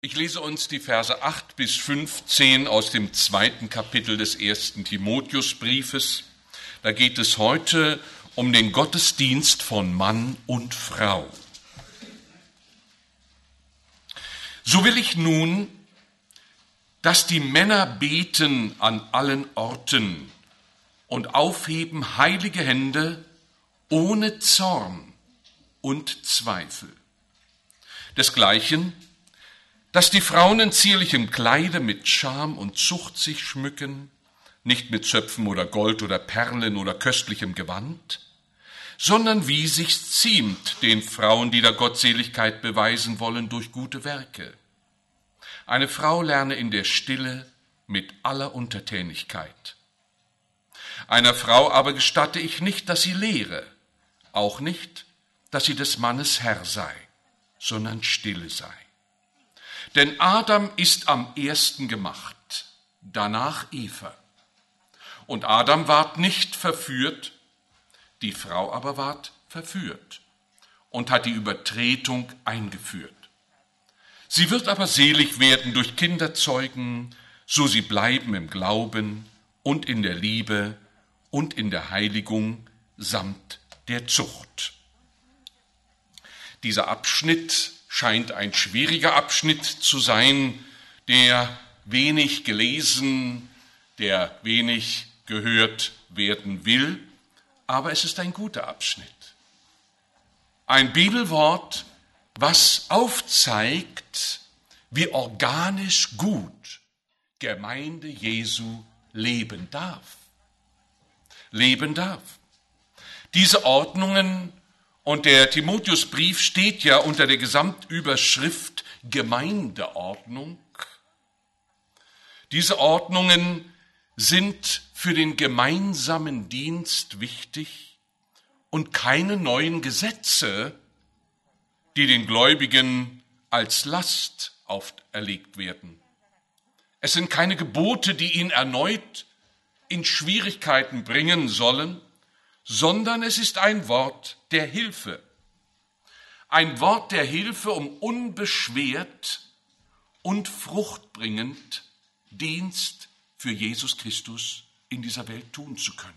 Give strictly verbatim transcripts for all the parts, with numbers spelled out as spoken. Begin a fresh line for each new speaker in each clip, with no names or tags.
Ich lese uns die Verse acht bis fünfzehn aus dem zweiten Kapitel des ersten Timotheusbriefes. Da geht es heute um den Gottesdienst von Mann und Frau. So will ich nun, dass die Männer beten an allen Orten und aufheben heilige Hände ohne Zorn und Zweifel. Desgleichen, dass die Frauen in zierlichem Kleide mit Scham und Zucht sich schmücken, nicht mit Zöpfen oder Gold oder Perlen oder köstlichem Gewand, sondern wie sich's ziemt den Frauen, die der Gottseligkeit beweisen wollen durch gute Werke. Eine Frau lerne in der Stille mit aller Untertänigkeit. Einer Frau aber gestatte ich nicht, dass sie lehre, auch nicht, dass sie des Mannes Herr sei, sondern stille sei. Denn Adam ist am ersten gemacht, danach Eva. Und Adam ward nicht verführt, die Frau aber ward verführt und hat die Übertretung eingeführt. Sie wird aber selig werden durch Kinderzeugen, so sie bleiben im Glauben und in der Liebe und in der Heiligung samt der Zucht. Dieser Abschnitt scheint ein schwieriger Abschnitt zu sein, der wenig gelesen, der wenig gehört werden will, aber es ist ein guter Abschnitt. Ein Bibelwort, was aufzeigt, wie organisch gut Gemeinde Jesu leben darf. Leben darf. Diese Ordnungen und der Timotheusbrief steht ja unter der Gesamtüberschrift Gemeindeordnung. Diese Ordnungen sind für den gemeinsamen Dienst wichtig und keine neuen Gesetze, die den Gläubigen als Last auferlegt werden. Es sind keine Gebote, die ihn erneut in Schwierigkeiten bringen sollen, sondern es ist ein Wort der Hilfe. Ein Wort der Hilfe, um unbeschwert und fruchtbringend Dienst für Jesus Christus in dieser Welt tun zu können.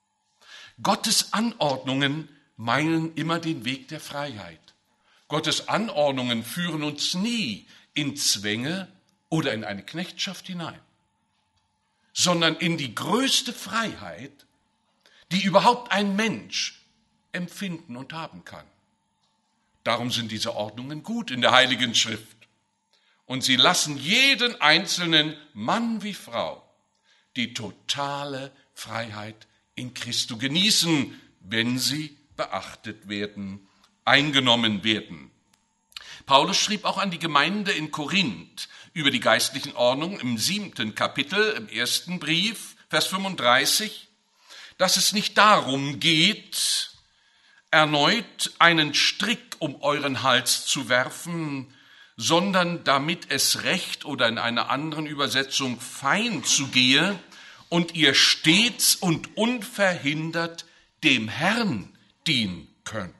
Gottes Anordnungen meinen immer den Weg der Freiheit. Gottes Anordnungen führen uns nie in Zwänge oder in eine Knechtschaft hinein, sondern in die größte Freiheit, die überhaupt ein Mensch empfinden und haben kann. Darum sind diese Ordnungen gut in der Heiligen Schrift. Und sie lassen jeden einzelnen Mann wie Frau die totale Freiheit in Christo genießen, wenn sie beachtet werden, eingenommen werden. Paulus schrieb auch an die Gemeinde in Korinth über die geistlichen Ordnungen im siebten Kapitel, im ersten Brief, Vers fünfunddreißig, dass es nicht darum geht, erneut einen Strick um euren Hals zu werfen, sondern damit es recht oder in einer anderen Übersetzung fein zugehe und ihr stets und unverhindert dem Herrn dienen könnt.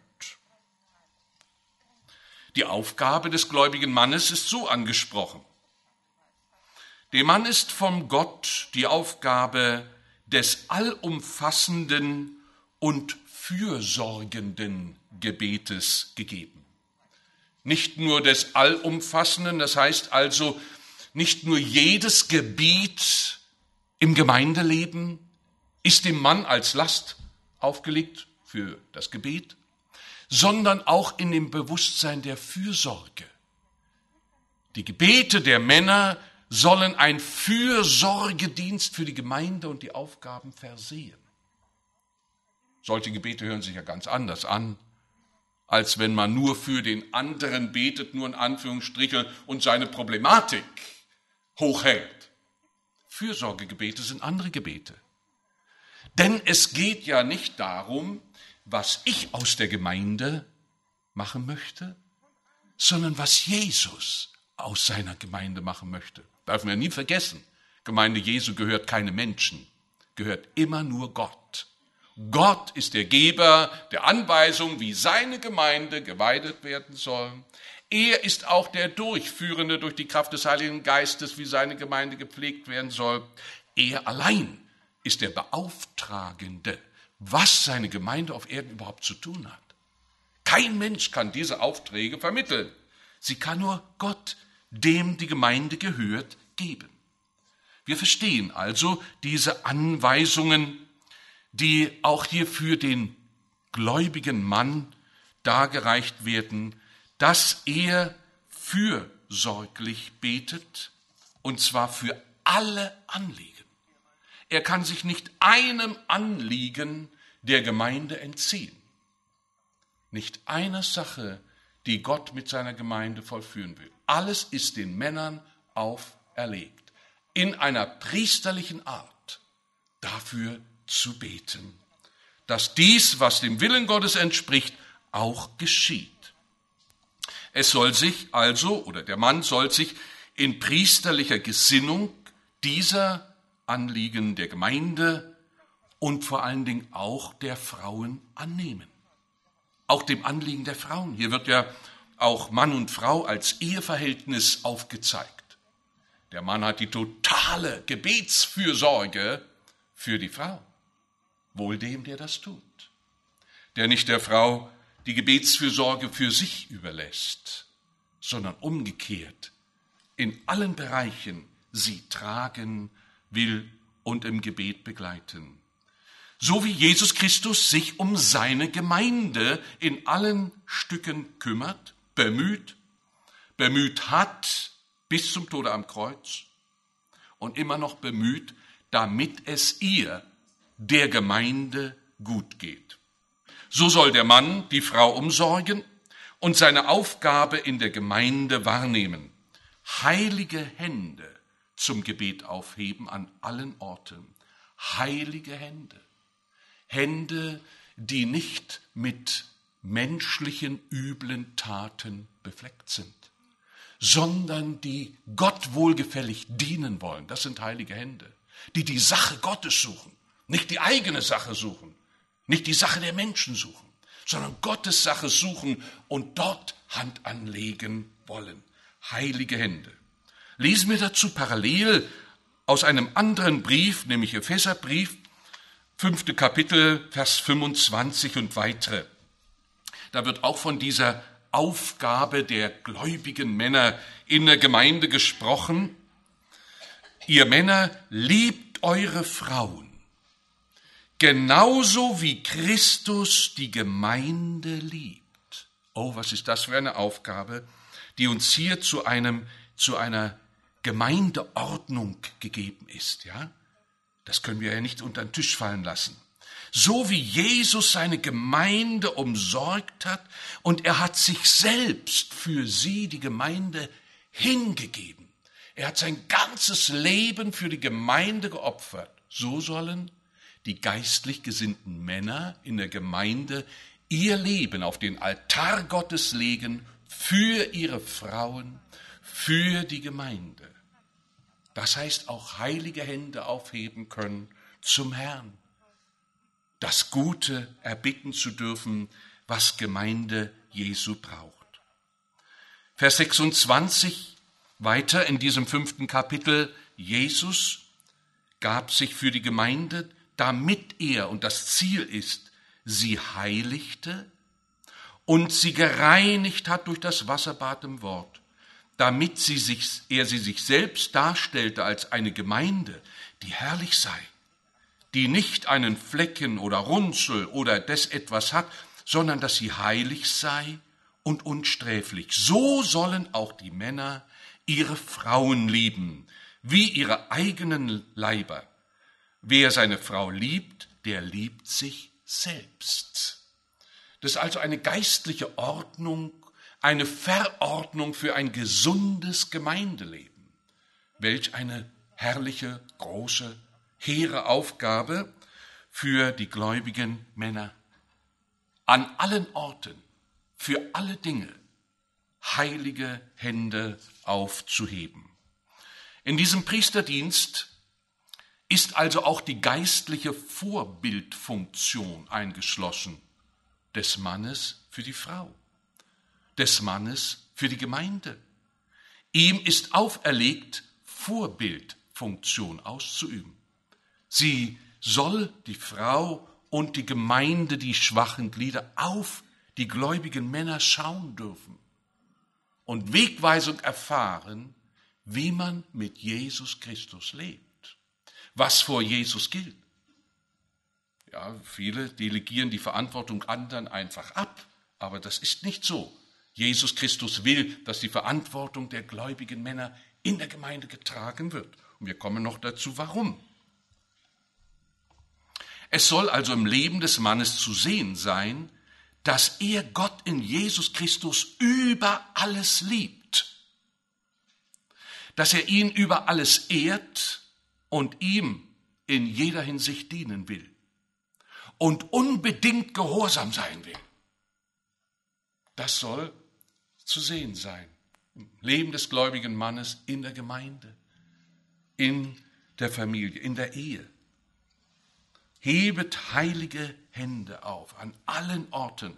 Die Aufgabe des gläubigen Mannes ist so angesprochen. Dem Mann ist vom Gott die Aufgabe des allumfassenden und fürsorgenden Gebetes gegeben. Nicht nur des allumfassenden, das heißt also nicht nur jedes Gebiet im Gemeindeleben ist dem Mann als Last aufgelegt für das Gebet, sondern auch in dem Bewusstsein der Fürsorge. Die Gebete der Männer sollen ein Fürsorgedienst für die Gemeinde und die Aufgaben versehen. Solche Gebete hören sich ja ganz anders an, als wenn man nur für den anderen betet, nur in Anführungsstrichen, und seine Problematik hochhält. Fürsorgegebete sind andere Gebete. Denn es geht ja nicht darum, was ich aus der Gemeinde machen möchte, sondern was Jesus aus seiner Gemeinde machen möchte. Darf man ja nie vergessen, Gemeinde Jesu gehört keine Menschen, gehört immer nur Gott. Gott ist der Geber der Anweisung, wie seine Gemeinde geweidet werden soll. Er ist auch der Durchführende durch die Kraft des Heiligen Geistes, wie seine Gemeinde gepflegt werden soll. Er allein ist der Beauftragende, was seine Gemeinde auf Erden überhaupt zu tun hat. Kein Mensch kann diese Aufträge vermitteln. Sie kann nur Gott, dem die Gemeinde gehört, geben. Wir verstehen also diese Anweisungen, die auch hier für den gläubigen Mann dargereicht werden, dass er fürsorglich betet, und zwar für alle Anliegen. Er kann sich nicht einem Anliegen der Gemeinde entziehen. Nicht einer Sache, die Gott mit seiner Gemeinde vollführen will. Alles ist den Männern auferlegt, in einer priesterlichen Art dafür zu beten, dass dies, was dem Willen Gottes entspricht, auch geschieht. Es soll sich also, oder der Mann soll sich in priesterlicher Gesinnung dieser Anliegen der Gemeinde und vor allen Dingen auch der Frauen annehmen. Auch dem Anliegen der Frauen. Hier wird ja auch Mann und Frau als Eheverhältnis aufgezeigt. Der Mann hat die totale Gebetsfürsorge für die Frau. Wohl dem, der das tut. Der nicht der Frau die Gebetsfürsorge für sich überlässt, sondern umgekehrt in allen Bereichen sie tragen will und im Gebet begleiten. So wie Jesus Christus sich um seine Gemeinde in allen Stücken kümmert, bemüht, bemüht hat bis zum Tode am Kreuz und immer noch bemüht, damit es ihr, der Gemeinde, gut geht. So soll der Mann die Frau umsorgen und seine Aufgabe in der Gemeinde wahrnehmen. Heilige Hände zum Gebet aufheben an allen Orten. Heilige Hände. Hände, die nicht mit menschlichen üblen Taten befleckt sind, sondern die Gott wohlgefällig dienen wollen. Das sind heilige Hände, die die Sache Gottes suchen, nicht die eigene Sache suchen, nicht die Sache der Menschen suchen, sondern Gottes Sache suchen und dort Hand anlegen wollen. Heilige Hände. Lesen wir dazu parallel aus einem anderen Brief, nämlich Epheserbrief, fünfte Kapitel, Vers fünfundzwanzig und weitere. Da wird auch von dieser Aufgabe der gläubigen Männer in der Gemeinde gesprochen. Ihr Männer, liebt eure Frauen, genauso wie Christus die Gemeinde liebt. Oh, was ist das für eine Aufgabe, die uns hier zu einem, zu einer Gemeindeordnung gegeben ist, ja? Das können wir ja nicht unter den Tisch fallen lassen. So wie Jesus seine Gemeinde umsorgt hat und er hat sich selbst für sie, die Gemeinde, hingegeben. Er hat sein ganzes Leben für die Gemeinde geopfert. So sollen die geistlich gesinnten Männer in der Gemeinde ihr Leben auf den Altar Gottes legen für ihre Frauen, für die Gemeinde. Das heißt auch heilige Hände aufheben können zum Herrn. Das Gute erbitten zu dürfen, was Gemeinde Jesu braucht. Vers sechsundzwanzig, weiter in diesem fünften Kapitel. Jesus gab sich für die Gemeinde, damit er, und das Ziel ist, sie heiligte und sie gereinigt hat durch das Wasserbad im Wort, damit sie sich, er sie sich selbst darstellte als eine Gemeinde, die herrlich sei, die nicht einen Flecken oder Runzel oder des etwas hat, sondern dass sie heilig sei und unsträflich. So sollen auch die Männer ihre Frauen lieben, wie ihre eigenen Leiber. Wer seine Frau liebt, der liebt sich selbst. Das ist also eine geistliche Ordnung, eine Verordnung für ein gesundes Gemeindeleben. Welch eine herrliche, große, hehre Aufgabe für die gläubigen Männer. An allen Orten, für alle Dinge, heilige Hände aufzuheben. In diesem Priesterdienst ist also auch die geistliche Vorbildfunktion eingeschlossen des Mannes für die Frau. des Mannes für die Gemeinde. Ihm ist auferlegt, Vorbildfunktion auszuüben. Sie soll die Frau und die Gemeinde, die schwachen Glieder, auf die gläubigen Männer schauen dürfen und Wegweisung erfahren, wie man mit Jesus Christus lebt, was vor Jesus gilt. Ja, viele delegieren die Verantwortung anderen einfach ab, aber das ist nicht so. Jesus Christus will, dass die Verantwortung der gläubigen Männer in der Gemeinde getragen wird. Und wir kommen noch dazu, warum. Es soll also im Leben des Mannes zu sehen sein, dass er Gott in Jesus Christus über alles liebt, dass er ihn über alles ehrt und ihm in jeder Hinsicht dienen will und unbedingt gehorsam sein will. Das soll zu sehen sein im Leben des gläubigen Mannes in der Gemeinde, in der Familie, in der Ehe. Hebet heilige Hände auf an allen Orten,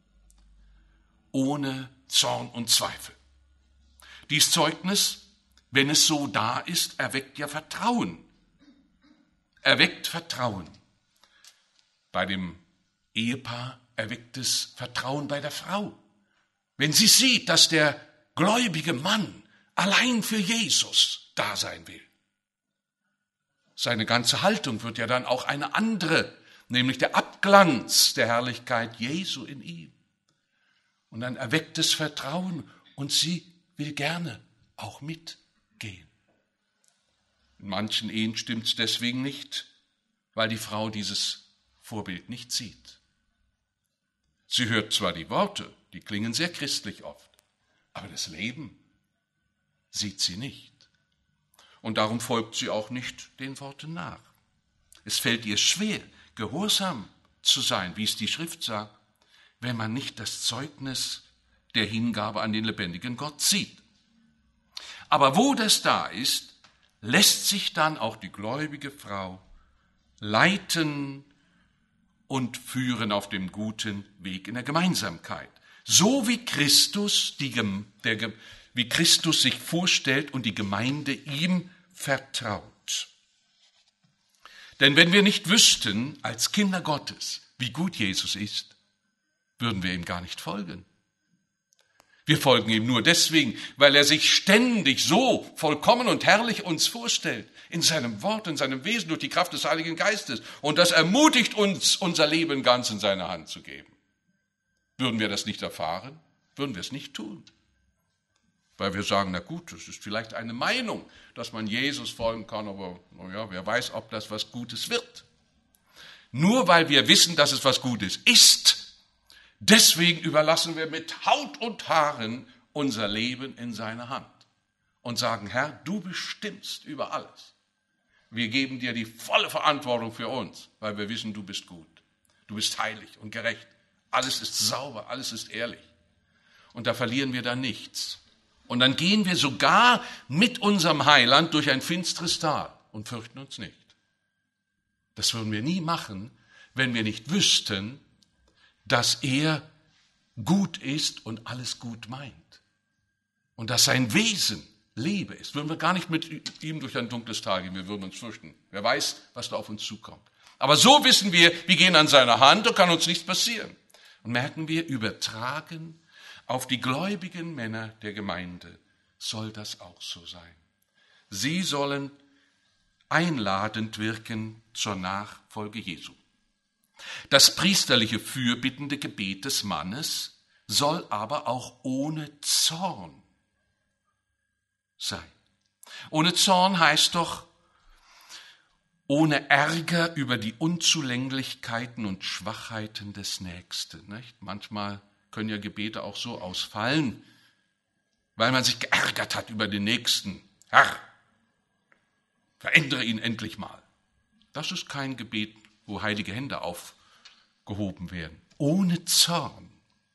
ohne Zorn und Zweifel. Dies Zeugnis, wenn es so da ist, erweckt ja Vertrauen. Erweckt Vertrauen. Bei dem Ehepaar erweckt es Vertrauen bei der Frau. Wenn sie sieht, dass der gläubige Mann allein für Jesus da sein will. Seine ganze Haltung wird ja dann auch eine andere, nämlich der Abglanz der Herrlichkeit Jesu in ihm. Und dann erweckt es Vertrauen und sie will gerne auch mitgehen. In manchen Ehen stimmt es deswegen nicht, weil die Frau dieses Vorbild nicht sieht. Sie hört zwar die Worte, die klingen sehr christlich oft, aber das Leben sieht sie nicht. Und darum folgt sie auch nicht den Worten nach. Es fällt ihr schwer, gehorsam zu sein, wie es die Schrift sagt, wenn man nicht das Zeugnis der Hingabe an den lebendigen Gott sieht. Aber wo das da ist, lässt sich dann auch die gläubige Frau leiten und führen auf dem guten Weg in der Gemeinsamkeit. So wie Christus, die, der, wie Christus sich vorstellt und die Gemeinde ihm vertraut. Denn wenn wir nicht wüssten, als Kinder Gottes, wie gut Jesus ist, würden wir ihm gar nicht folgen. Wir folgen ihm nur deswegen, weil er sich ständig so vollkommen und herrlich uns vorstellt, in seinem Wort, in seinem Wesen, durch die Kraft des Heiligen Geistes. Und das ermutigt uns, unser Leben ganz in seine Hand zu geben. Würden wir das nicht erfahren, würden wir es nicht tun. Weil wir sagen, na gut, das ist vielleicht eine Meinung, dass man Jesus folgen kann, aber naja, wer weiß, ob das was Gutes wird. Nur weil wir wissen, dass es was Gutes ist, deswegen überlassen wir mit Haut und Haaren unser Leben in seine Hand und sagen, Herr, du bestimmst über alles. Wir geben dir die volle Verantwortung für uns, weil wir wissen, du bist gut. Du bist heilig und gerecht. Alles ist sauber, alles ist ehrlich. Und da verlieren wir dann nichts. Und dann gehen wir sogar mit unserem Heiland durch ein finsteres Tal und fürchten uns nicht. Das würden wir nie machen, wenn wir nicht wüssten, dass er gut ist und alles gut meint. Und dass sein Wesen Liebe ist. Würden wir gar nicht mit ihm durch ein dunkles Tal gehen, wir würden uns fürchten. Wer weiß, was da auf uns zukommt. Aber so wissen wir, wir gehen an seiner Hand, da kann uns nichts passieren. Und merken wir, übertragen auf die gläubigen Männer der Gemeinde soll das auch so sein. Sie sollen einladend wirken zur Nachfolge Jesu. Das priesterliche fürbittende Gebet des Mannes soll aber auch ohne Zorn sein. Ohne Zorn heißt doch, ohne Ärger über die Unzulänglichkeiten und Schwachheiten des Nächsten. Nicht? Manchmal können ja Gebete auch so ausfallen, weil man sich geärgert hat über den Nächsten. Herr, verändere ihn endlich mal. Das ist kein Gebet, wo heilige Hände aufgehoben werden. Ohne Zorn.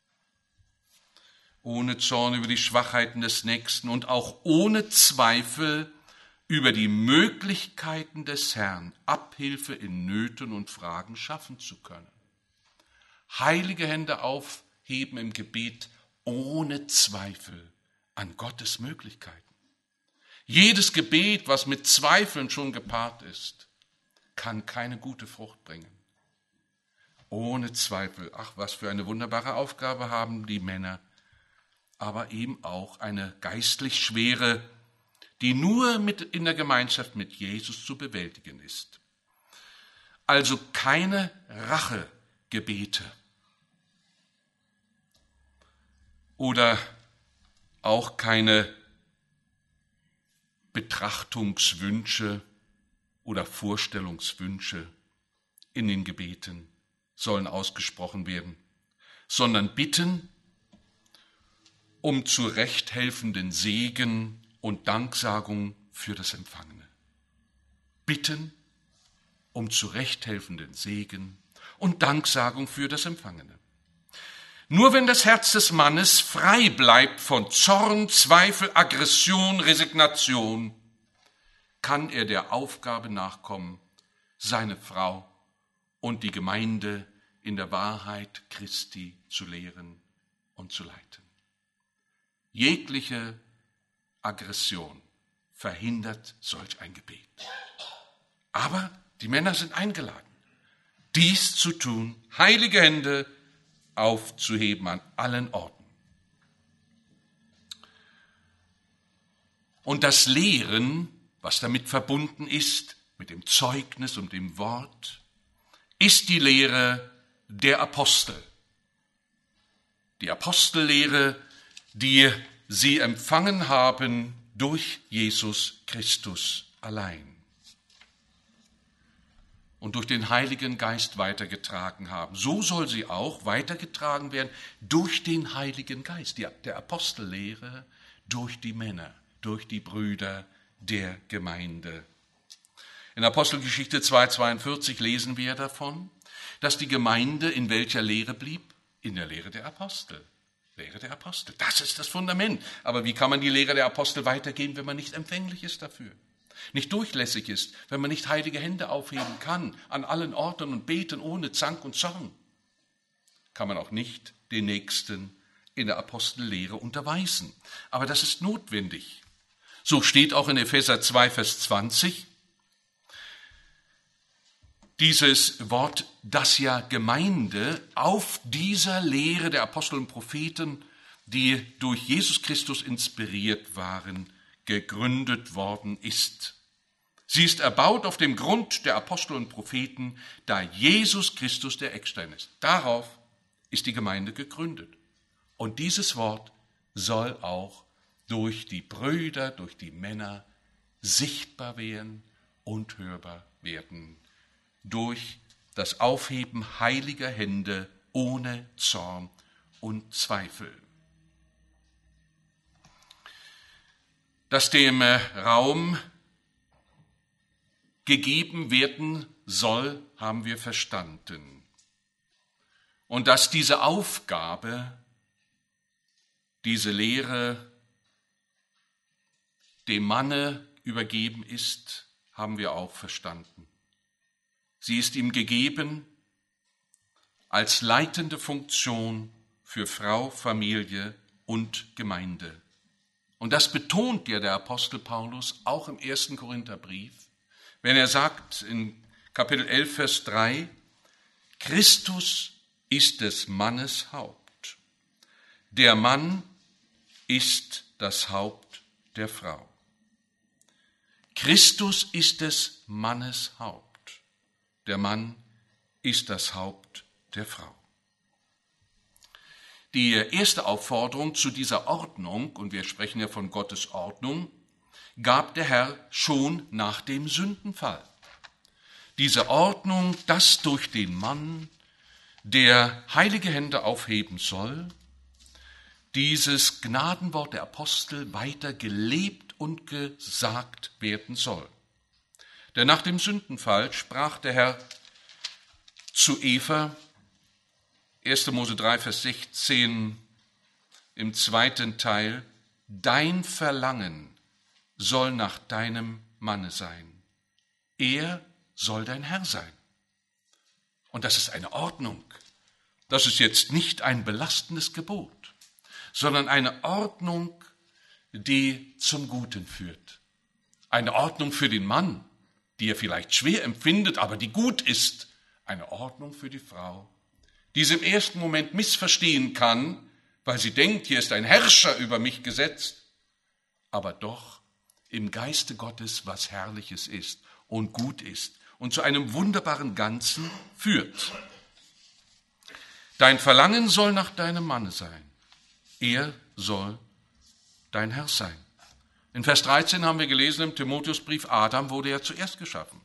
Ohne Zorn über die Schwachheiten des Nächsten und auch ohne Zweifel über die Möglichkeiten des Herrn, Abhilfe in Nöten und Fragen schaffen zu können. Heilige Hände aufheben im Gebet ohne Zweifel an Gottes Möglichkeiten. Jedes Gebet, was mit Zweifeln schon gepaart ist, kann keine gute Frucht bringen. Ohne Zweifel, ach, was für eine wunderbare Aufgabe haben die Männer, aber eben auch eine geistlich schwere, die nur mit in der Gemeinschaft mit Jesus zu bewältigen ist. Also keine Rachegebete oder auch keine Betrachtungswünsche oder Vorstellungswünsche in den Gebeten sollen ausgesprochen werden, sondern Bitten um zurecht helfenden Segen und Danksagung für das Empfangene. Bitten um zurecht helfenden Segen und Danksagung für das Empfangene. Nur wenn das Herz des Mannes frei bleibt von Zorn, Zweifel, Aggression, Resignation, kann er der Aufgabe nachkommen, seine Frau und die Gemeinde in der Wahrheit Christi zu lehren und zu leiten. Jegliche Aggression verhindert solch ein Gebet. Aber die Männer sind eingeladen, dies zu tun, heilige Hände aufzuheben an allen Orten. Und das Lehren, was damit verbunden ist, mit dem Zeugnis und dem Wort, ist die Lehre der Apostel. Die Apostellehre, die sie empfangen haben durch Jesus Christus allein und durch den Heiligen Geist weitergetragen haben. So soll sie auch weitergetragen werden durch den Heiligen Geist, die, der Apostellehre durch die Männer, durch die Brüder der Gemeinde. In Apostelgeschichte zwei zweiundvierzig lesen wir davon, dass die Gemeinde in welcher Lehre blieb? In der Lehre der Apostel. Lehre der Apostel, das ist das Fundament. Aber wie kann man die Lehre der Apostel weitergeben, wenn man nicht empfänglich ist dafür? Nicht durchlässig ist, wenn man nicht heilige Hände aufheben kann, an allen Orten und beten ohne Zank und Zorn, kann man auch nicht den Nächsten in der Apostellehre unterweisen. Aber das ist notwendig. So steht auch in Epheser zwei, Vers zwanzig, dieses Wort, dass ja Gemeinde auf dieser Lehre der Apostel und Propheten, die durch Jesus Christus inspiriert waren, gegründet worden ist. Sie ist erbaut auf dem Grund der Apostel und Propheten, da Jesus Christus der Eckstein ist. Darauf ist die Gemeinde gegründet. Und dieses Wort soll auch durch die Brüder, durch die Männer sichtbar werden und hörbar werden. Durch das Aufheben heiliger Hände ohne Zorn und Zweifel. Dass dem Raum gegeben werden soll, haben wir verstanden. Und dass diese Aufgabe, diese Lehre dem Manne übergeben ist, haben wir auch verstanden. Sie ist ihm gegeben als leitende Funktion für Frau, Familie und Gemeinde. Und das betont ja der Apostel Paulus auch im ersten Korintherbrief, wenn er sagt in Kapitel elf, Vers drei, Christus ist des Mannes Haupt. Der Mann ist das Haupt der Frau. Christus ist des Mannes Haupt. Der Mann ist das Haupt der Frau. Die erste Aufforderung zu dieser Ordnung, und wir sprechen ja von Gottes Ordnung, gab der Herr schon nach dem Sündenfall. Diese Ordnung, dass durch den Mann, der heilige Hände aufheben soll, dieses Gnadenwort der Apostel weiter gelebt und gesagt werden soll. Denn nach dem Sündenfall sprach der Herr zu Eva, erster Mose drei, Vers sechzehn, im zweiten Teil, dein Verlangen soll nach deinem Manne sein. Er soll dein Herr sein. Und das ist eine Ordnung. Das ist jetzt nicht ein belastendes Gebot, sondern eine Ordnung, die zum Guten führt. Eine Ordnung für den Mann, die er vielleicht schwer empfindet, aber die gut ist. Eine Ordnung für die Frau, die sie im ersten Moment missverstehen kann, weil sie denkt, hier ist ein Herrscher über mich gesetzt, aber doch im Geiste Gottes was Herrliches ist und gut ist und zu einem wunderbaren Ganzen führt. Dein Verlangen soll nach deinem Manne sein. Er soll dein Herr sein. In Vers dreizehn haben wir gelesen im Timotheusbrief, Adam wurde ja zuerst geschaffen.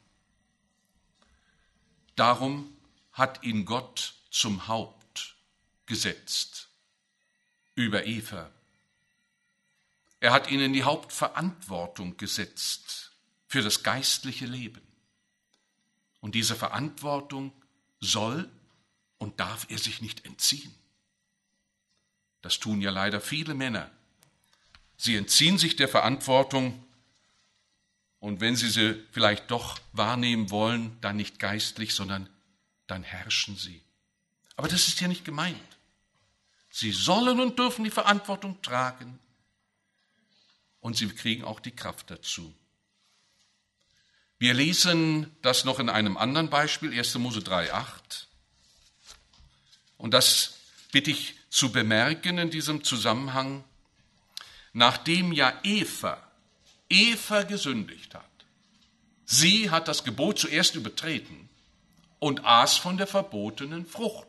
Darum hat ihn Gott zum Haupt gesetzt über Eva. Er hat ihn in die Hauptverantwortung gesetzt für das geistliche Leben. Und diese Verantwortung soll und darf er sich nicht entziehen. Das tun ja leider viele Männer. Sie entziehen sich der Verantwortung und wenn sie sie vielleicht doch wahrnehmen wollen, dann nicht geistlich, sondern dann herrschen sie. Aber das ist hier nicht gemeint. Sie sollen und dürfen die Verantwortung tragen und sie kriegen auch die Kraft dazu. Wir lesen das noch in einem anderen Beispiel, erster Mose drei, acht. Und das bitte ich zu bemerken in diesem Zusammenhang, nachdem ja Eva, Eva gesündigt hat. Sie hat das Gebot zuerst übertreten und aß von der verbotenen Frucht.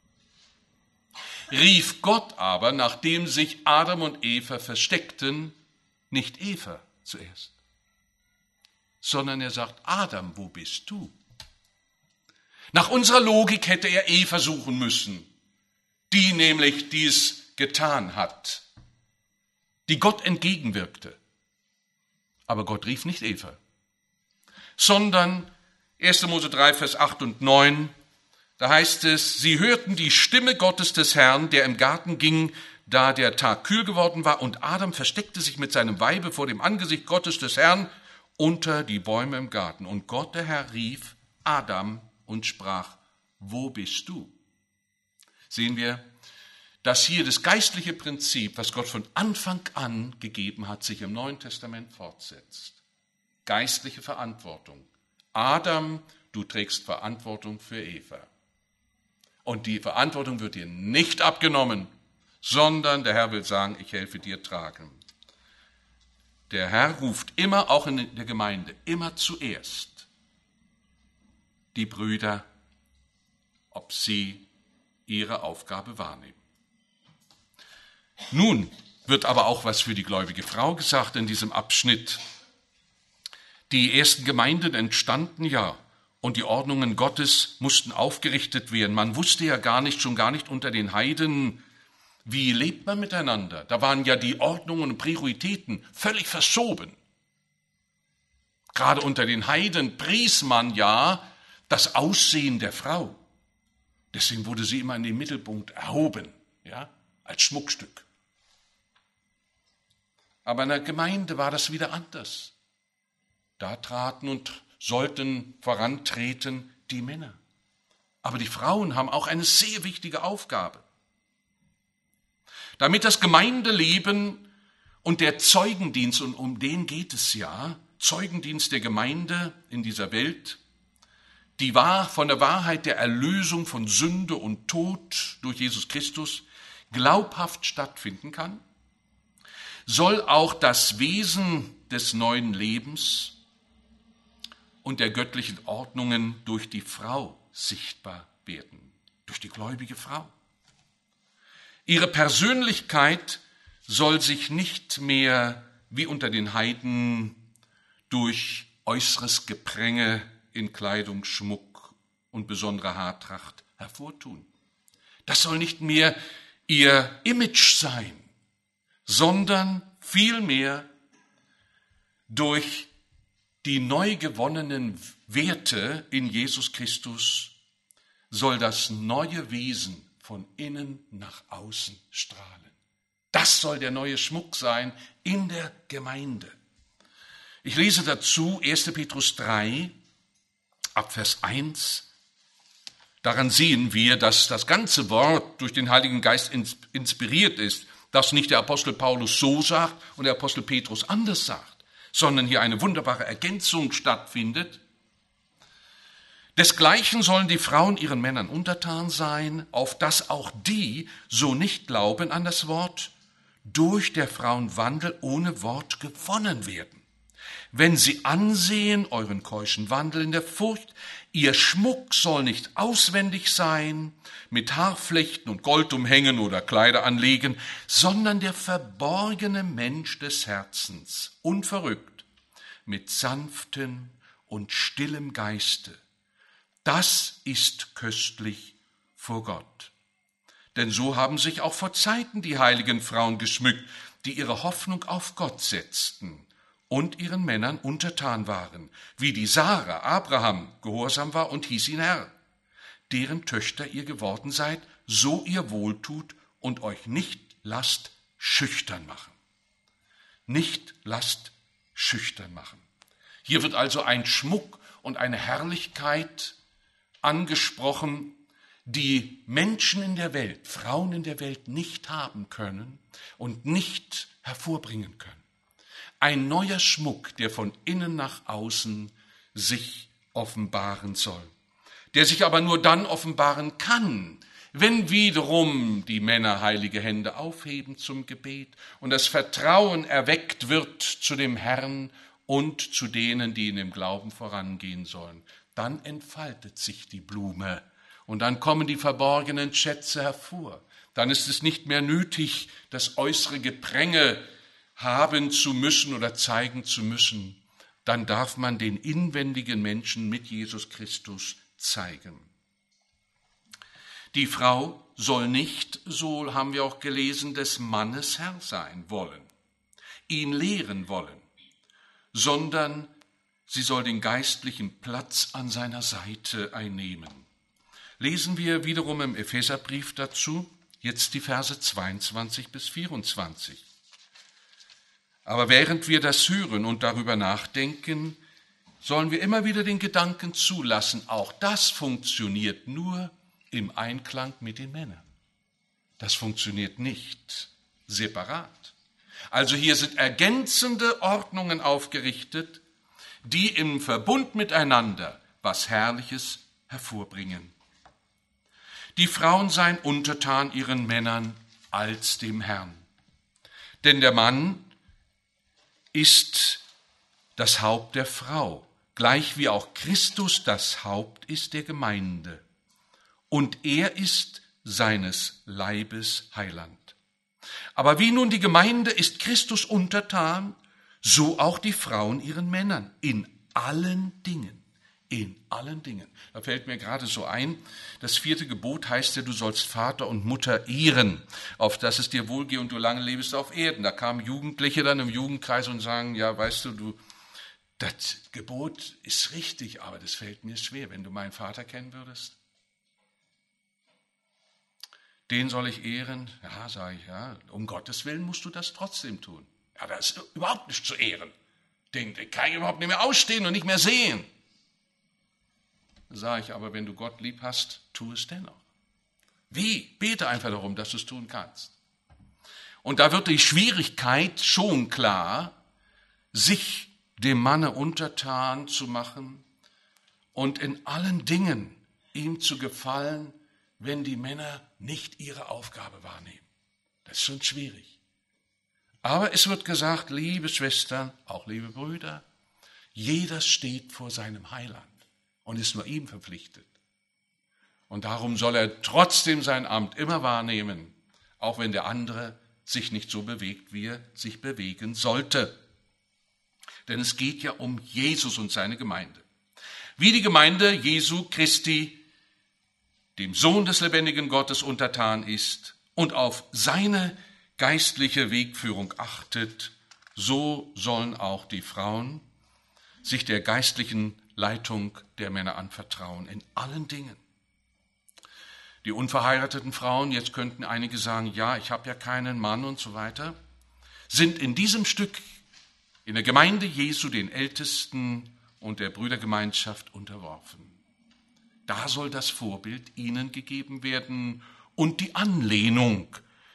Rief Gott aber, nachdem sich Adam und Eva versteckten, nicht Eva zuerst, sondern er sagt, Adam, wo bist du? Nach unserer Logik hätte er Eva suchen müssen, die nämlich dies getan hat, die Gott entgegenwirkte. Aber Gott rief nicht Eva, sondern erster Mose drei, Vers acht und neun, da heißt es, sie hörten die Stimme Gottes des Herrn, der im Garten ging, da der Tag kühl geworden war, und Adam versteckte sich mit seinem Weibe vor dem Angesicht Gottes des Herrn unter die Bäume im Garten. Und Gott, der Herr, rief Adam und sprach, wo bist du? Sehen wir, dass hier das geistliche Prinzip, was Gott von Anfang an gegeben hat, sich im Neuen Testament fortsetzt. Geistliche Verantwortung. Adam, du trägst Verantwortung für Eva. Und die Verantwortung wird dir nicht abgenommen, sondern der Herr will sagen, ich helfe dir tragen. Der Herr ruft immer, auch in der Gemeinde, immer zuerst die Brüder, ob sie ihre Aufgabe wahrnehmen. Nun wird aber auch was für die gläubige Frau gesagt in diesem Abschnitt. Die ersten Gemeinden entstanden ja und die Ordnungen Gottes mussten aufgerichtet werden. Man wusste ja gar nicht, schon gar nicht unter den Heiden, wie lebt man miteinander. Da waren ja die Ordnungen und Prioritäten völlig verschoben. Gerade unter den Heiden pries man ja das Aussehen der Frau. Deswegen wurde sie immer in den Mittelpunkt erhoben, ja, als Schmuckstück. Aber in der Gemeinde war das wieder anders. Da traten und sollten vorantreten die Männer. Aber die Frauen haben auch eine sehr wichtige Aufgabe. Damit das Gemeindeleben und der Zeugendienst, und um den geht es ja, Zeugendienst der Gemeinde in dieser Welt, die war von der Wahrheit der Erlösung von Sünde und Tod durch Jesus Christus glaubhaft stattfinden kann, soll auch das Wesen des neuen Lebens und der göttlichen Ordnungen durch die Frau sichtbar werden, durch die gläubige Frau. Ihre Persönlichkeit soll sich nicht mehr wie unter den Heiden durch äußeres Gepränge in Kleidung, Schmuck und besonderer Haartracht hervortun. Das soll nicht mehr ihr Image sein, sondern vielmehr durch die neu gewonnenen Werte in Jesus Christus soll das neue Wesen von innen nach außen strahlen. Das soll der neue Schmuck sein in der Gemeinde. Ich lese dazu erster Petrus drei, ab Vers eins. Daran sehen wir, dass das ganze Wort durch den Heiligen Geist inspiriert ist. dass nicht der Apostel Paulus so sagt und der Apostel Petrus anders sagt, sondern hier eine wunderbare Ergänzung stattfindet. Desgleichen sollen die Frauen ihren Männern untertan sein, auf dass auch die, so nicht glauben an das Wort, durch der Frauen Wandel ohne Wort gewonnen werden. Wenn sie ansehen euren keuschen Wandel in der Furcht, ihr Schmuck soll nicht auswendig sein, mit Haarflechten und Gold umhängen oder Kleider anlegen, sondern der verborgene Mensch des Herzens, unverrückt, mit sanftem und stillem Geiste. Das ist köstlich vor Gott. Denn so haben sich auch vor Zeiten die heiligen Frauen geschmückt, die ihre Hoffnung auf Gott setzten und ihren Männern untertan waren, wie die Sarah Abraham gehorsam war und hieß ihn Herr, deren Töchter ihr geworden seid, so ihr wohltut und euch nicht lasst schüchtern machen. Nicht lasst schüchtern machen. Hier wird also ein Schmuck und eine Herrlichkeit angesprochen, die Menschen in der Welt, Frauen in der Welt nicht haben können und nicht hervorbringen können. Ein neuer Schmuck, der von innen nach außen sich offenbaren soll, der sich aber nur dann offenbaren kann, wenn wiederum die Männer heilige Hände aufheben zum Gebet und das Vertrauen erweckt wird zu dem Herrn und zu denen, die in dem Glauben vorangehen sollen. Dann entfaltet sich die Blume und dann kommen die verborgenen Schätze hervor. Dann ist es nicht mehr nötig, das äußere Gepränge haben zu müssen oder zeigen zu müssen. Dann darf man den inwendigen Menschen mit Jesus Christus zeigen. Die Frau soll nicht, so haben wir auch gelesen, des Mannes Herr sein wollen, ihn lehren wollen, sondern sie soll den geistlichen Platz an seiner Seite einnehmen. Lesen wir wiederum im Epheserbrief dazu, jetzt die Verse zweiundzwanzig bis vierundzwanzig. Aber während wir das hören und darüber nachdenken, sollen wir immer wieder den Gedanken zulassen, auch das funktioniert nur im Einklang mit den Männern. Das funktioniert nicht separat. Also hier sind ergänzende Ordnungen aufgerichtet, die im Verbund miteinander was Herrliches hervorbringen. Die Frauen seien untertan ihren Männern als dem Herrn. Denn der Mann ist das Haupt der Frau, gleich wie auch Christus das Haupt ist der Gemeinde. Und er ist seines Leibes Heiland. Aber wie nun die Gemeinde ist Christus untertan, so auch die Frauen ihren Männern in allen Dingen. In allen Dingen. Da fällt mir gerade so ein, das vierte Gebot heißt ja, du sollst Vater und Mutter ehren, auf dass es dir wohlgehe und du lange lebst auf Erden. Da kamen Jugendliche dann im Jugendkreis und sagen, ja, weißt du, du, das Gebot ist richtig, aber das fällt mir schwer, wenn du meinen Vater kennen würdest. Den soll ich ehren? Ja, sage ich, ja, um Gottes Willen musst du das trotzdem tun. Ja, das ist überhaupt nicht zu ehren. Den, den kann ich überhaupt nicht mehr ausstehen und nicht mehr sehen. Sage ich, aber wenn du Gott lieb hast, tu es dennoch. Wie? Bete einfach darum, dass du es tun kannst. Und da wird die Schwierigkeit schon klar, sich dem Manne untertan zu machen und in allen Dingen ihm zu gefallen, wenn die Männer nicht ihre Aufgabe wahrnehmen. Das ist schon schwierig. Aber es wird gesagt, liebe Schwestern, auch liebe Brüder, jeder steht vor seinem Heiland und ist nur ihm verpflichtet. Und darum soll er trotzdem sein Amt immer wahrnehmen, auch wenn der andere sich nicht so bewegt, wie er sich bewegen sollte. Denn es geht ja um Jesus und seine Gemeinde. Wie die Gemeinde Jesu Christi dem Sohn des lebendigen Gottes untertan ist und auf seine geistliche Wegführung achtet, so sollen auch die Frauen sich der geistlichen Leitung der Männer anvertrauen, in allen Dingen. Die unverheirateten Frauen, jetzt könnten einige sagen, ja, ich habe ja keinen Mann und so weiter, sind in diesem Stück in der Gemeinde Jesu den Ältesten und der Brüdergemeinschaft unterworfen. Da soll das Vorbild ihnen gegeben werden und die Anlehnung,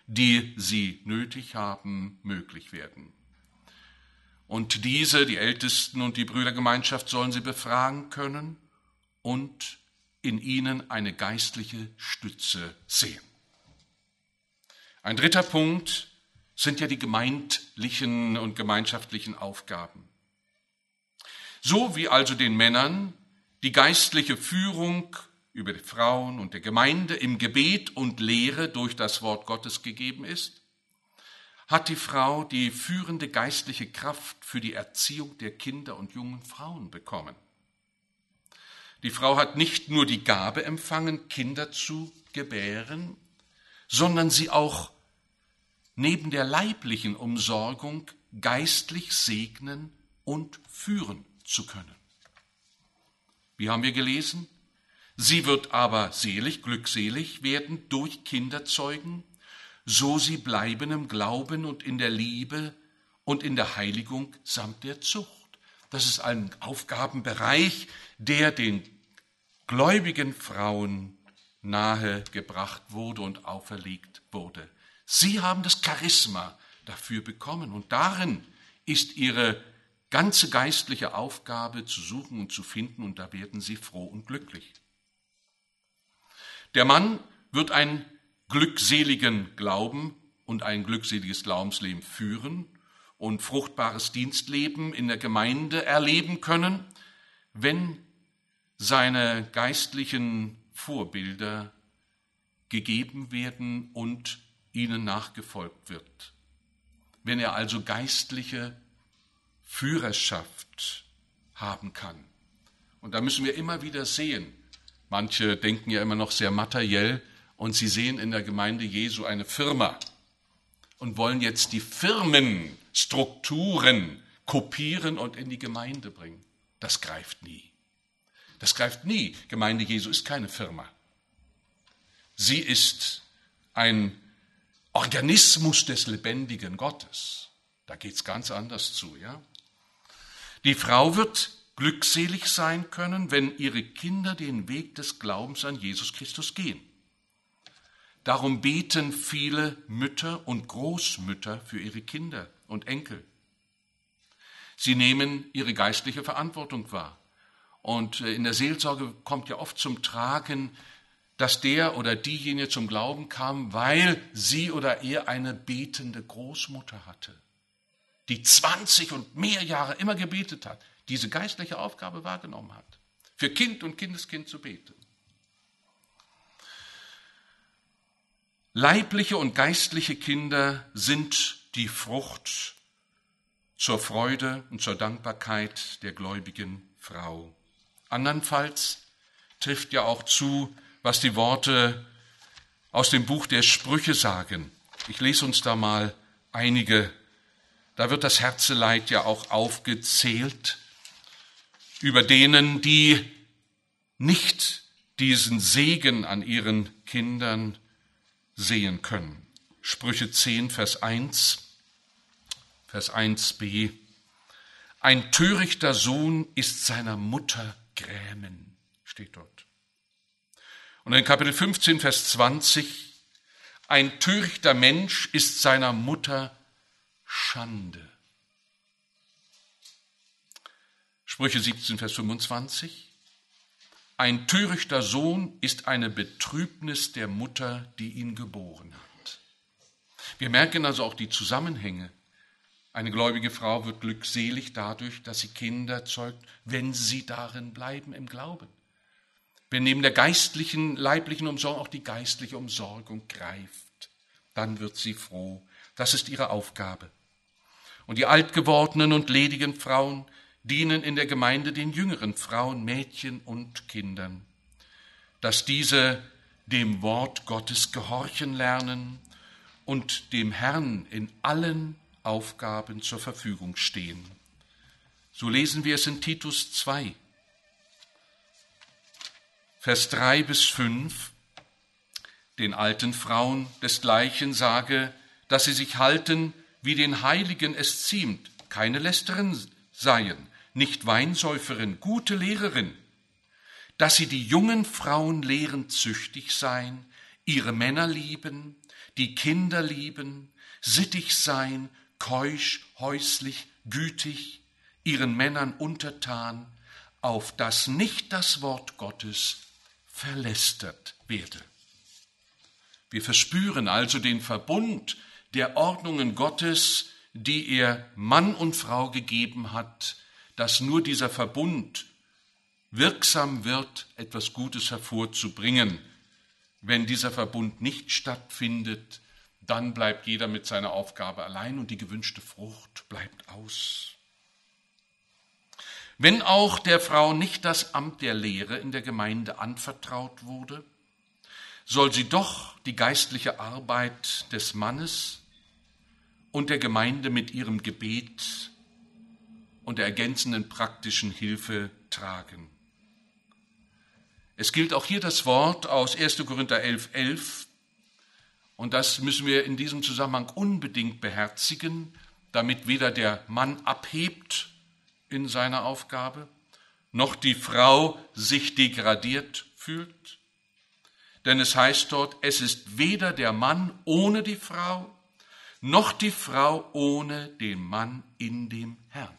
die sie nötig haben, möglich werden. Und diese, die Ältesten und die Brüdergemeinschaft, sollen sie befragen können und in ihnen eine geistliche Stütze sehen. Ein dritter Punkt sind ja die gemeindlichen und gemeinschaftlichen Aufgaben. So wie also den Männern die geistliche Führung über die Frauen und der Gemeinde im Gebet und Lehre durch das Wort Gottes gegeben ist, hat die Frau die führende geistliche Kraft für die Erziehung der Kinder und jungen Frauen bekommen. Die Frau hat nicht nur die Gabe empfangen, Kinder zu gebären, sondern sie auch neben der leiblichen Umsorgung geistlich segnen und führen zu können. Wie haben wir gelesen? Sie wird aber selig, glückselig werden durch Kinderzeugen, so sie bleiben im Glauben und in der Liebe und in der Heiligung samt der Zucht. Das ist ein Aufgabenbereich, der den gläubigen Frauen nahegebracht wurde und auferlegt wurde. Sie haben das Charisma dafür bekommen und darin ist ihre ganze geistliche Aufgabe zu suchen und zu finden und da werden sie froh und glücklich. Der Mann wird einen glückseligen Glauben und ein glückseliges Glaubensleben führen und fruchtbares Dienstleben in der Gemeinde erleben können, wenn seine geistlichen Vorbilder gegeben werden und ihnen nachgefolgt wird. Wenn er also geistliche Führerschaft haben kann. Und da müssen wir immer wieder sehen, manche denken ja immer noch sehr materiell und sie sehen in der Gemeinde Jesu eine Firma und wollen jetzt die Firmenstrukturen kopieren und in die Gemeinde bringen. Das greift nie. Das greift nie. Gemeinde Jesu ist keine Firma. Sie ist ein Organismus des lebendigen Gottes. Da geht es ganz anders zu, ja? Die Frau wird glückselig sein können, wenn ihre Kinder den Weg des Glaubens an Jesus Christus gehen. Darum beten viele Mütter und Großmütter für ihre Kinder und Enkel. Sie nehmen ihre geistliche Verantwortung wahr. Und in der Seelsorge kommt ja oft zum Tragen, dass der oder diejenige zum Glauben kam, weil sie oder er eine betende Großmutter hatte, die zwanzig und mehr Jahre immer gebetet hat, diese geistliche Aufgabe wahrgenommen hat, für Kind und Kindeskind zu beten. Leibliche und geistliche Kinder sind die Frucht zur Freude und zur Dankbarkeit der gläubigen Frau. Andernfalls trifft ja auch zu, was die Worte aus dem Buch der Sprüche sagen. Ich lese uns da mal einige. Da wird das Herzeleid ja auch aufgezählt über denen, die nicht diesen Segen an ihren Kindern sehen können. Sprüche zehn, Vers eins, Vers eins b. Ein törichter Sohn ist seiner Mutter Grämen, steht dort. Und in Kapitel fünfzehn, Vers zwanzig, ein törichter Mensch ist seiner Mutter Schande. Sprüche siebzehn, Vers fünfundzwanzig, ein törichter Sohn ist eine Betrübnis der Mutter, die ihn geboren hat. Wir merken also auch die Zusammenhänge. Eine gläubige Frau wird glückselig dadurch, dass sie Kinder zeugt, wenn sie darin bleiben im Glauben. Wenn neben der geistlichen, leiblichen Umsorgung auch die geistliche Umsorgung greift, dann wird sie froh. Das ist ihre Aufgabe. Und die altgewordenen und ledigen Frauen dienen in der Gemeinde den jüngeren Frauen, Mädchen und Kindern, dass diese dem Wort Gottes gehorchen lernen und dem Herrn in allen Aufgaben zur Verfügung stehen. So lesen wir es in Titus zwei, Vers drei bis fünf. Den alten Frauen desgleichen sage, dass sie sich halten, wie den Heiligen es ziemt, keine Lästerin seien, nicht Weinsäuferin, gute Lehrerin, dass sie die jungen Frauen lehren, züchtig sein, ihre Männer lieben, die Kinder lieben, sittig sein, keusch, häuslich, gütig, ihren Männern untertan, auf dass nicht das Wort Gottes verlästert werde. Wir verspüren also den Verbund der Ordnungen Gottes, die er Mann und Frau gegeben hat, dass nur dieser Verbund wirksam wird, etwas Gutes hervorzubringen. Wenn dieser Verbund nicht stattfindet, dann bleibt jeder mit seiner Aufgabe allein und die gewünschte Frucht bleibt aus. Wenn auch der Frau nicht das Amt der Lehre in der Gemeinde anvertraut wurde, soll sie doch die geistliche Arbeit des Mannes und der Gemeinde mit ihrem Gebet und der ergänzenden praktischen Hilfe tragen. Es gilt auch hier das Wort aus erster Korinther elf, elf, und das müssen wir in diesem Zusammenhang unbedingt beherzigen, damit weder der Mann abhebt in seiner Aufgabe, noch die Frau sich degradiert fühlt. Denn es heißt dort, es ist weder der Mann ohne die Frau, noch die Frau ohne den Mann in dem Herrn.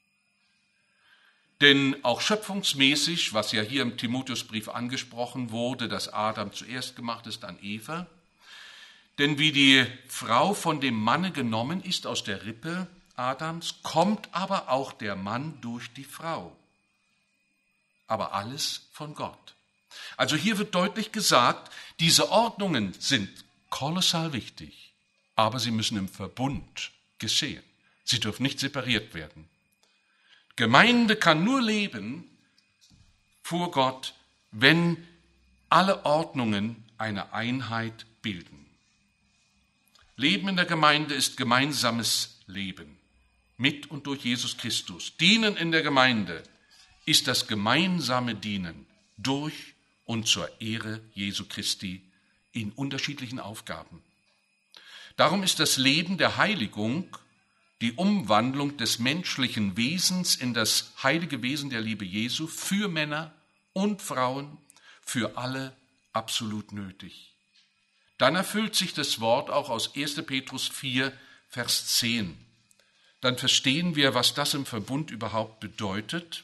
Denn auch schöpfungsmäßig, was ja hier im Timotheusbrief angesprochen wurde, dass Adam zuerst gemacht ist, dann Eva, denn wie die Frau von dem Manne genommen ist aus der Rippe Adams, kommt aber auch der Mann durch die Frau. Aber alles von Gott. Also hier wird deutlich gesagt, diese Ordnungen sind kolossal wichtig, aber sie müssen im Verbund geschehen. Sie dürfen nicht separiert werden. Gemeinde kann nur leben vor Gott, wenn alle Ordnungen eine Einheit bilden. Leben in der Gemeinde ist gemeinsames Leben mit und durch Jesus Christus. Dienen in der Gemeinde ist das gemeinsame Dienen durch und zur Ehre Jesu Christi in unterschiedlichen Aufgaben. Darum ist das Leben der Heiligung die Umwandlung des menschlichen Wesens in das heilige Wesen der Liebe Jesu für Männer und Frauen, für alle absolut nötig. Dann erfüllt sich das Wort auch aus erster Petrus vier, Vers zehn. Dann verstehen wir, was das im Verbund überhaupt bedeutet.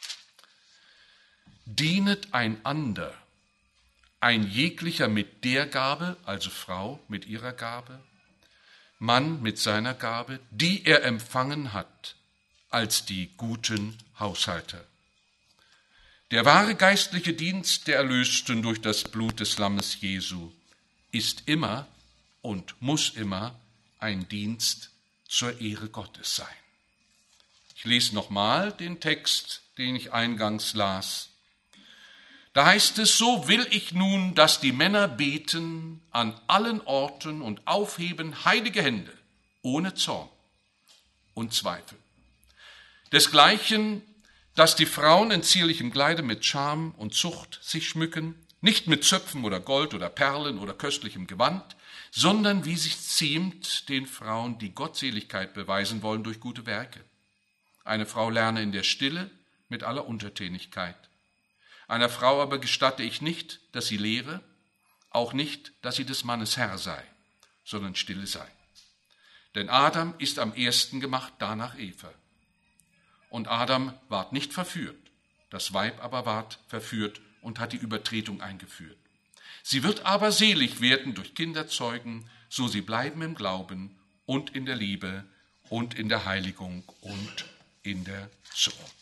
Dienet einander, ein jeglicher mit der Gabe, also Frau mit ihrer Gabe, Mann mit seiner Gabe, die er empfangen hat, als die guten Haushalter. Der wahre geistliche Dienst der Erlösten durch das Blut des Lammes Jesu ist immer und muss immer ein Dienst zur Ehre Gottes sein. Ich lese nochmal den Text, den ich eingangs las. Da heißt es, so will ich nun, dass die Männer beten an allen Orten und aufheben heilige Hände, ohne Zorn und Zweifel. Desgleichen, dass die Frauen in zierlichem Kleide mit Scham und Zucht sich schmücken, nicht mit Zöpfen oder Gold oder Perlen oder köstlichem Gewand, sondern wie sich ziemt den Frauen, die Gottseligkeit beweisen wollen durch gute Werke. Eine Frau lerne in der Stille mit aller Untertänigkeit. Einer Frau aber gestatte ich nicht, dass sie lehre, auch nicht, dass sie des Mannes Herr sei, sondern stille sei. Denn Adam ist am ersten gemacht, danach Eva. Und Adam ward nicht verführt, das Weib aber ward verführt und hat die Übertretung eingeführt. Sie wird aber selig werden durch Kinderzeugen, so sie bleiben im Glauben und in der Liebe und in der Heiligung und in der Zucht.